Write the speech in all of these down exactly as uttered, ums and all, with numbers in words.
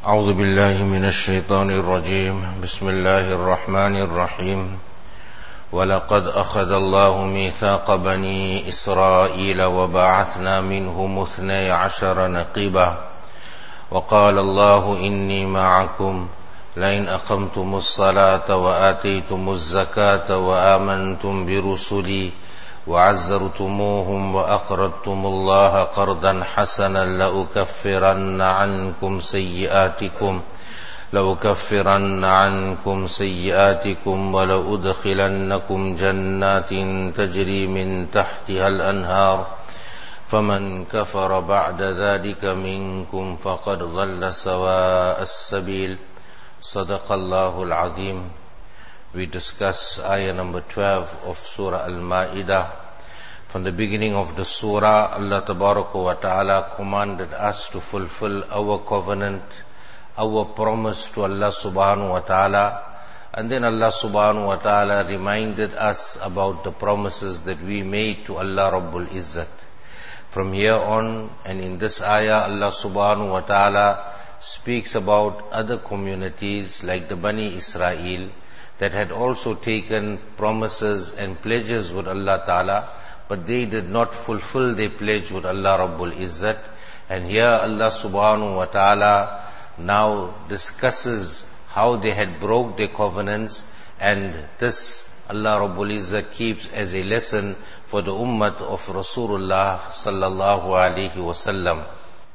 أعوذ بالله من الشيطان الرجيم بسم الله الرحمن الرحيم ولقد أخذ الله ميثاق بني إسرائيل وبعثنا منهم اثني عشر نقيبا وقال الله إني معكم لئن أقمتم الصلاة وآتيتم الزكاة وآمنتم برسلي وعزرتموهم وأقرضتم الله قرضا حسنا لأكفرن عنكم سيئاتكم لأكفرن عنكم سيئاتكم ولأدخلنكم جنات تجري من تحتها الأنهار فمن كفر بعد ذلك منكم فقد ضل سواء السبيل صدق الله العظيم. We discuss ayah number twelve of Surah Al-Ma'idah. From the beginning of the surah, Allah Tabaraka wa Ta'ala commanded us to fulfill our covenant, our promise to Allah Subhanahu wa Ta'ala. And then Allah Subhanahu wa Ta'ala reminded us about the promises that we made to Allah Rabbul Izzat. From here on, and in this ayah, Allah Subhanahu wa Ta'ala speaks about other communities like the Bani Israel, that had also taken promises and pledges with Allah Ta'ala, but they did not fulfill their pledge with Allah Rabbul Izzat. And here Allah Subhanahu wa Ta'ala now discusses how they had broke their covenants, and this Allah Rabbul Izzat keeps as a lesson for the ummah of Rasulullah sallallahu alayhi wa sallam.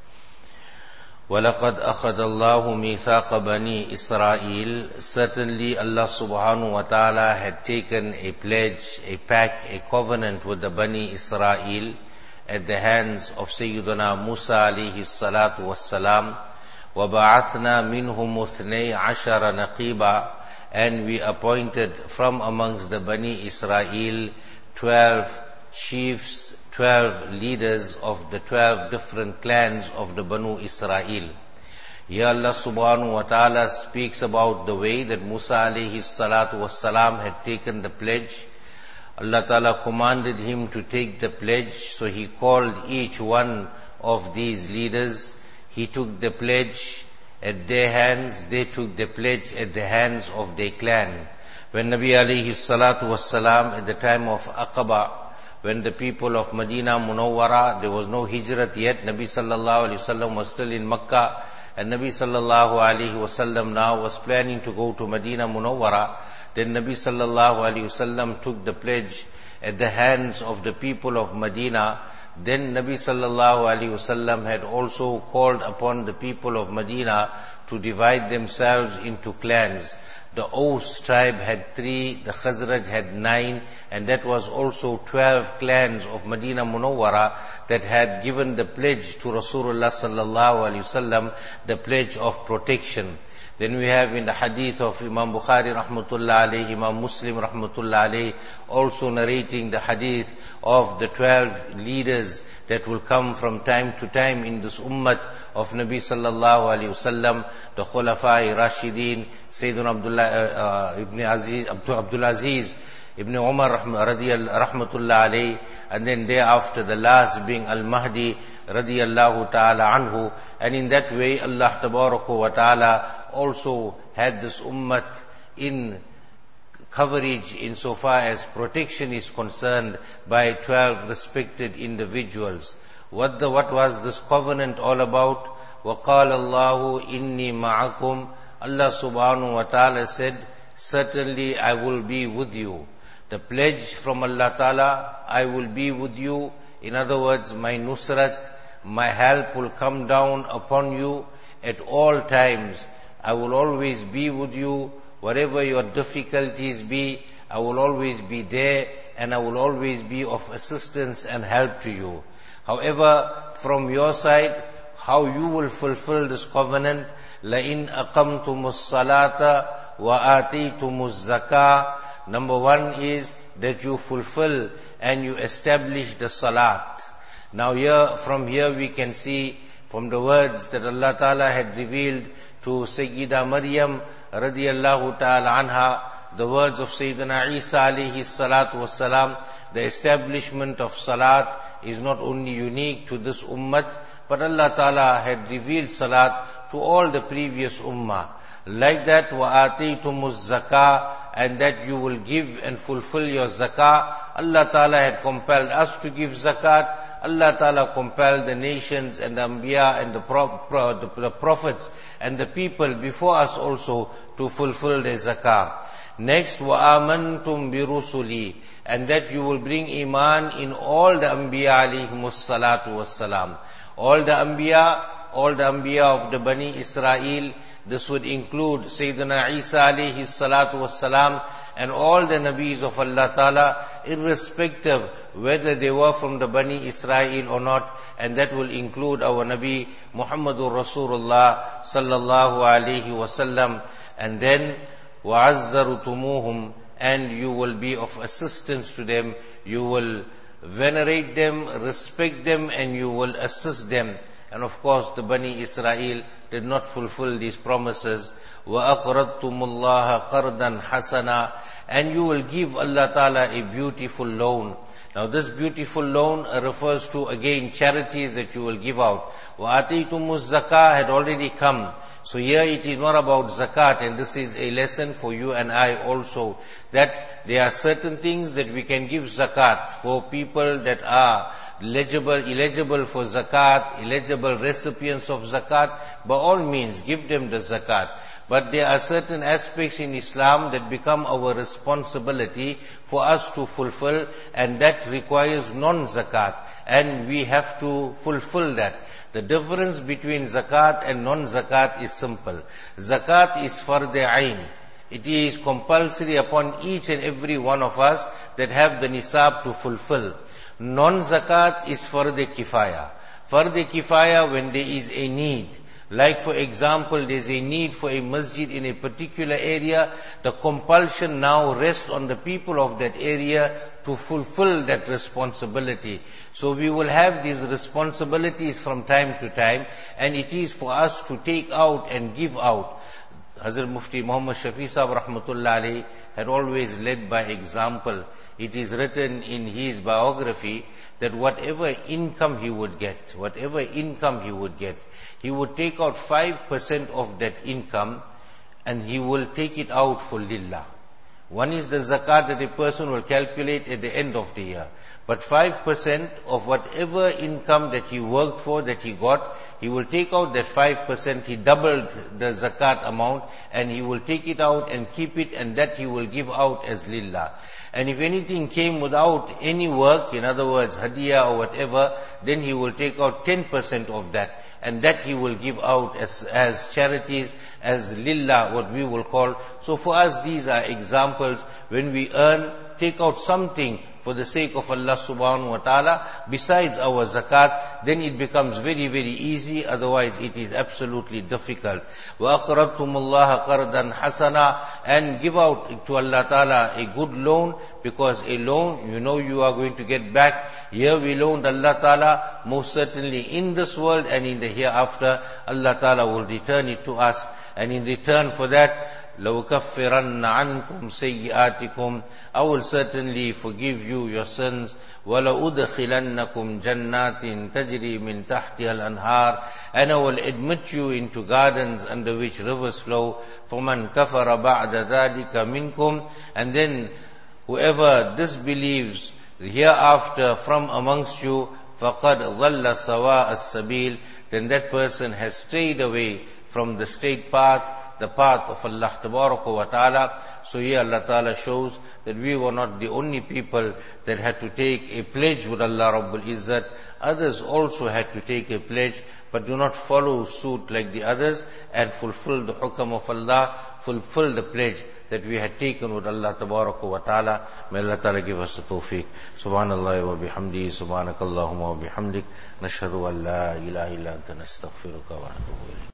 وَلَقَدْ أَخَذَ اللَّهُ مِيثَاقَ بَنِي إِسْرَائِيل. Certainly Allah subhanahu wa ta'ala had taken a pledge, a pact, a covenant with the Bani Israel at the hands of Sayyidina Musa alayhi salatu wassalam. وَبَعَثْنَا مِنْهُمْ اثْنَيْ عَشَرَ نَقِيبًا. And we appointed from amongst the Bani Israel twelve chiefs, twelve leaders of the twelve different clans of the Banu Israel. Here Allah subhanahu wa ta'ala speaks about the way that Musa alayhi salatu wassalam had taken the pledge. Allah ta'ala commanded him to take the pledge, so he called each one of these leaders. He took the pledge at their hands, they took the pledge at the hands of their clan. When Nabi alayhi salatu wassalam, at the time of Aqaba, when the people of Medina Munawwara, there was no hijrat yet, Nabi sallallahu alayhi wasallam was still in Makkah, and Nabi sallallahu alayhi wasallam now was planning to go to Medina Munawwara. Then Nabi sallallahu alayhi wasallam took the pledge at the hands of the people of Medina. Then Nabi sallallahu alayhi wasallam had also called upon the people of Medina to divide themselves into clans. The Aus tribe had three, the Khazraj had nine, and that was also twelve clans of Medina Munawwara that had given the pledge to Rasulullah sallallahu alaihi wasallam, the pledge of protection. Then we have in the hadith of Imam Bukhari rahmatullah alayhi, Imam Muslim rahmatullah alayhi, also narrating the hadith of the twelve leaders that will come from time to time in this ummah of Nabi sallallahu alayhi wasallam, the Khulafa'i Rashidin, Sayyidina Abdullah uh, uh, ibn Aziz, Abdul Aziz ibn Umar rahmatullah alayhi, and then thereafter the last being Al-Mahdi radiyallahu ta'ala anhu. And in that way Allah tabaraka wa ta'ala also had this ummah in coverage insofar as protection is concerned by twelve respected individuals. What the what was this covenant all about? وَقَالَ اللَّهُ إِنِّي مَعَكُمْ. Allah subhanahu wa ta'ala said, certainly I will be with you. The pledge from Allah ta'ala, I will be with you. In other words, my nusrat, my help will come down upon you at all times. I will always be with you. Whatever your difficulties be, I will always be there, and I will always be of assistance and help to you. However, from your side, how you will fulfill this covenant, لَإِنْ أَقَمْتُمُ الصَّلَاةَ وَآتِيتُمُ الزَّكَاةَ. Number one is that you fulfill and you establish the salat. Now here, from here we can see from the words that Allah Ta'ala had revealed to Sayyida Maryam radiyallahu ta'ala anha, the words of Sayyidina Isa alayhi salatu wassalam, the establishment of salat is not only unique to this ummah, but Allah Ta'ala had revealed salat to all the previous ummah. Like that, وَآتَيْتُمُ الزَّكَاةِ, and that you will give and fulfill your zakah. Allah Ta'ala had compelled us to give zakat. Allah Ta'ala compelled the nations and the Anbiya and the, pro, pro, the, the prophets and the people before us also to fulfill their zakah. Next, وَآمَنْتُمْ بِرُسُلِي, and that you will bring iman in all the Anbiya alayhimus salatu wassalam. All the Anbiya, all the Anbiya of the Bani Israel. This would include Sayyidina Isa alayhi salatu wassalam and all the Nabis of Allah Ta'ala, irrespective whether they were from the Bani Israel or not, and that will include our Nabi Muhammadur Rasulullah sallallahu alayhi wasallam. And then, وَعَزَّرُتُمُوهُمْ, and you will be of assistance to them, you will venerate them, respect them, and you will assist them. And of course, the Bani Israel did not fulfill these promises. وَأَقْرَضْتُمُ اللَّهَ قَرْضًا حَسَنًا, and you will give Allah Ta'ala a beautiful loan. Now this beautiful loan refers to, again, charities that you will give out. وَآتَيْتُمُ الزَّكَاةِ had already come. So here it is not about zakat, and this is a lesson for you and I also, that there are certain things that we can give zakat for people that are eligible, eligible for zakat, eligible recipients of zakat. By all means, give them the zakat. But there are certain aspects in Islam that become our responsibility for us to fulfill, and that requires non-zakat, and we have to fulfill that. The difference between zakat and non-zakat is simple. Zakat is fard ayn. It is compulsory upon each and every one of us that have the nisab to fulfill. Non-zakat is fard kifaya. Fard kifaya when there is a need. Like for example, there is a need for a masjid in a particular area, the compulsion now rests on the people of that area to fulfill that responsibility. So we will have these responsibilities from time to time, and it is for us to take out and give out. Hazrat Mufti Muhammad Shafi Sahib Rahmatullah Alayhi had always led by example. It is written in his biography that whatever income he would get, whatever income he would get, he would take out five percent of that income and he will take it out for lillah. One is the zakat that a person will calculate at the end of the year. But five percent of whatever income that he worked for, that he got, he will take out that five percent, he doubled the zakat amount, and he will take it out and keep it, and that he will give out as lillah. And if anything came without any work, in other words, hadiyah or whatever, then he will take out ten percent of that, and that he will give out as, as charities, as lillah, what we will call. So for us, these are examples. When we earn, take out something for the sake of Allah subhanahu wa ta'ala, besides our zakat, then it becomes very, very easy. Otherwise, it is absolutely difficult. وَأَقْرَضْتُمُ اللَّهَ قَرْضًا حَسَنًا, and give out to Allah ta'ala a good loan, because a loan, you know you are going to get back. Here we loaned Allah ta'ala, most certainly in this world and in the hereafter, Allah ta'ala will return it to us. And in return for that, لَوْكَفِّرَنَّ عَنْكُمْ سَيِّئَاتِكُمْ, I will certainly forgive you your sins. وَلَأُدْخِلَنَّكُمْ جَنَّاتٍ تَجْرِي مِنْ تَحْتِهَا الْأَنْهَارِ, and I will admit you into gardens under which rivers flow. فَمَنْ كَفَرَ بَعْدَ ذَلِكَ مِنْكُمْ, and then whoever disbelieves hereafter from amongst you, فَقَدْ ضَلَّ سَوَاءَ السَّبِيلِ, then that person has strayed away from the straight path, the path of Allah Tabaraka wa Ta'ala. So here Allah Ta'ala shows that we were not the only people that had to take a pledge with Allah Rabbul Izzat. Others also had to take a pledge, but do not follow suit like the others and fulfill the hukam of Allah, fulfill the pledge that we had taken with Allah Tabaraka wa Ta'ala. May Allah Ta'ala give us the tawfiq. Subhanallah wa bihamdi, subhanakallahumma wa bihamdik, nashhadu an la ilaha illa anta nastaghfiruka wa natubu ilayk.